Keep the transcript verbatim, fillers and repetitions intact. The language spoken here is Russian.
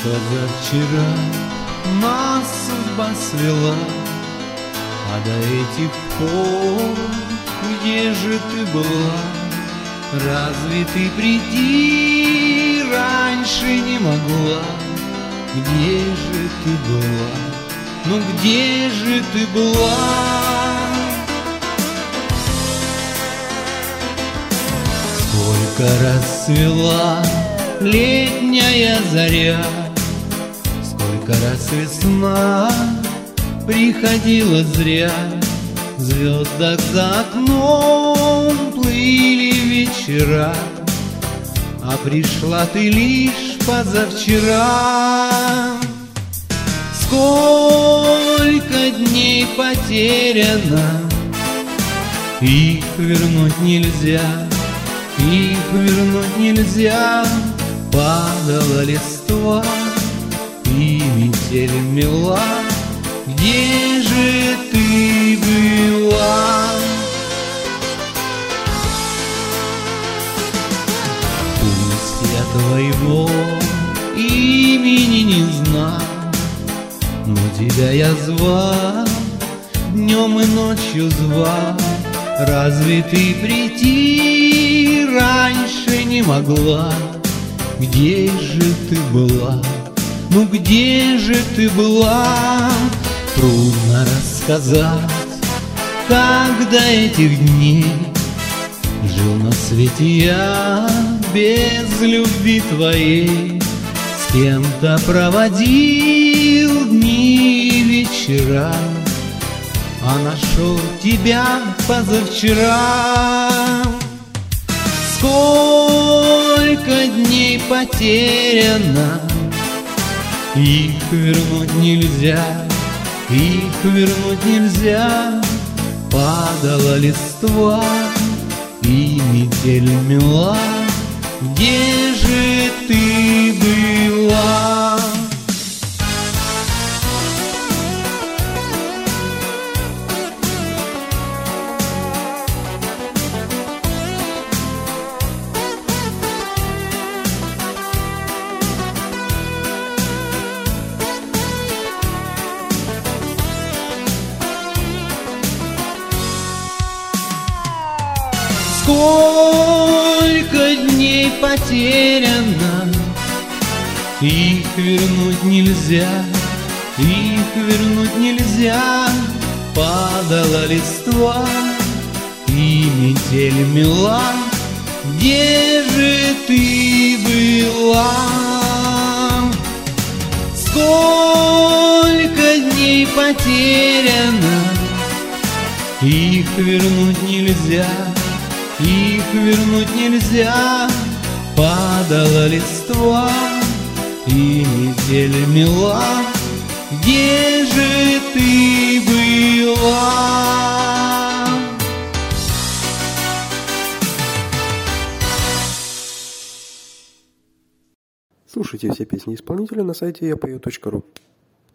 Позавчера нас судьба свела, а до этих пор где же ты была? Разве ты прийти раньше не могла? Где же ты была? Ну где же ты была? Сколько расцвела летняя заря, сколько раз весна приходила зря. В звездах за окном плыли вечера, а пришла ты лишь позавчера. Сколько дней потеряно, их вернуть нельзя, их вернуть нельзя. Падала листва и метель мела. Где же ты была? Пусть я твоего имени не знал, но тебя я звал, днем и ночью звал. Разве ты прийти раньше не могла? Где же ты была? Ну где же ты была? Трудно рассказать, как до этих дней жил на свете я без любви твоей. С кем-то проводил дни и вечера, а нашел тебя позавчера. Сколько дней потеряно, их вернуть нельзя, их вернуть нельзя. Падала листва и метель мела. Где же ты была? Сколько дней потеряно, их вернуть нельзя, их вернуть нельзя. Падала листва и метель мела. Где же ты была? Сколько дней потеряно, их вернуть нельзя, их вернуть нельзя. Падала листва и метель мела. Где же ты была? Слушайте все песни исполнителя на сайте я пою точка ру.